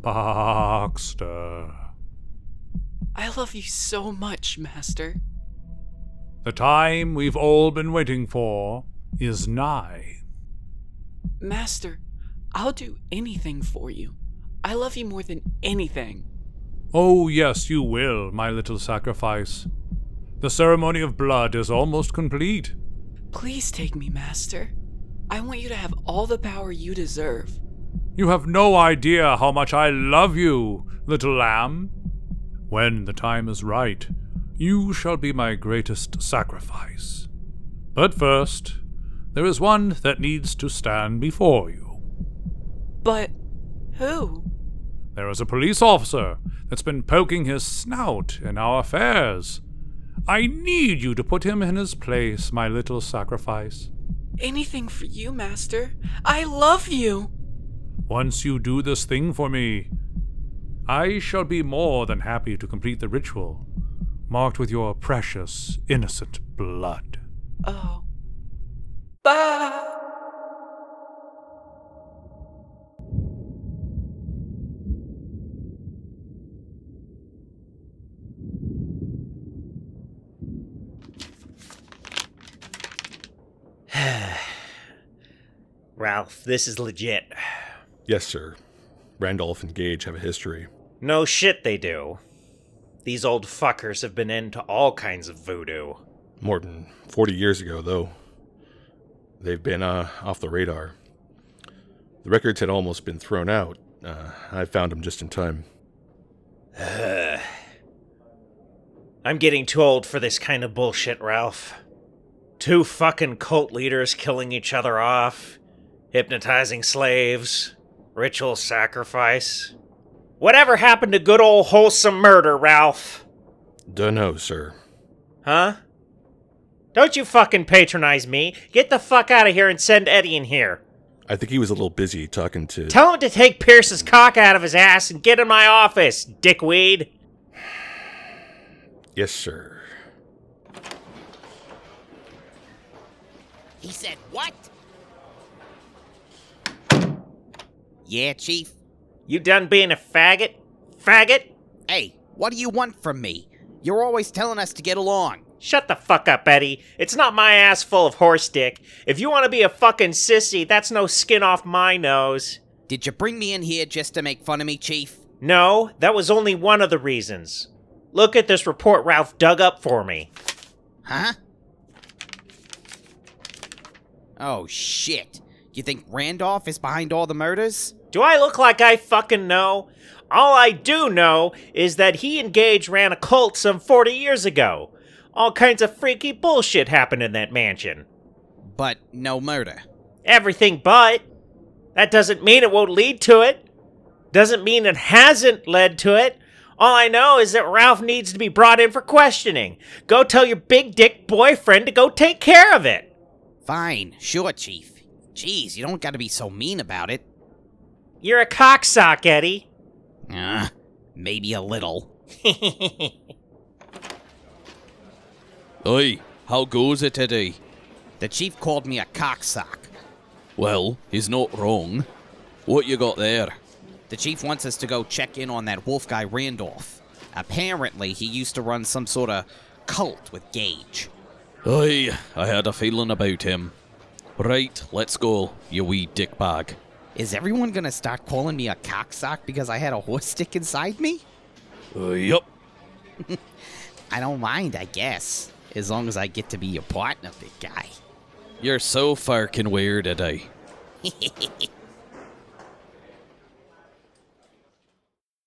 Baxter. I love you so much, Master. The time we've all been waiting for is nigh. Master, I'll do anything for you. I love you more than anything. Oh, yes, you will, my little sacrifice. The ceremony of blood is almost complete. Please take me, Master. I want you to have all the power you deserve. You have no idea how much I love you, little lamb. When the time is right, you shall be my greatest sacrifice. But first, there is one that needs to stand before you. But who? There is a police officer that's been poking his snout in our affairs. I need you to put him in his place, my little sacrifice. Anything for you, Master. I love you. Once you do this thing for me, I shall be more than happy to complete the ritual, marked with your precious, innocent blood. Oh. Bah! Ralph, this is legit. Yes, sir. Randolph and Gage have a history. No shit they do. These old fuckers have been into all kinds of voodoo. More than 40 years ago, though. They've been off the radar. The records had almost been thrown out. I found them just in time. I'm getting too old for this kind of bullshit, Ralph. Two fucking cult leaders killing each other off, hypnotizing slaves, ritual sacrifice. Whatever happened to good old wholesome murder, Ralph? Dunno, sir. Huh? Don't you fucking patronize me. Get the fuck out of here and send Eddie in here. I think he was a little busy talking to... Tell him to take Pierce's cock out of his ass and get in my office, dickweed. Yes, sir. He said what? Yeah, Chief? You done being a faggot? Faggot? Hey, what do you want from me? You're always telling us to get along. Shut the fuck up, Eddie. It's not my ass full of horse dick. If you want to be a fucking sissy, that's no skin off my nose. Did you bring me in here just to make fun of me, Chief? No, that was only one of the reasons. Look at this report Ralph dug up for me. Huh? Oh, shit. You think Randolph is behind all the murders? Do I look like I fucking know? All I do know is that he and Gage ran a cult some 40 years ago. All kinds of freaky bullshit happened in that mansion. But no murder. Everything but. That doesn't mean it won't lead to it. Doesn't mean it hasn't led to it. All I know is that Ralph needs to be brought in for questioning. Go tell your big dick boyfriend to go take care of it. Fine, sure, Chief. Jeez, you don't gotta be so mean about it. You're a cocksock, Eddie. Maybe a little. Oi, how goes it today? The Chief called me a cocksock. Well, he's not wrong. What you got there? The Chief wants us to go check in on that wolf guy Randolph. Apparently, he used to run some sort of cult with Gage. Aye, I had a feeling about him. Right, let's go, you wee dickbag. Is everyone gonna start calling me a cocksock because I had a horse stick inside me? Yup. I don't mind, I guess. As long as I get to be your partner, big guy. You're so farkin' weird, Eddie.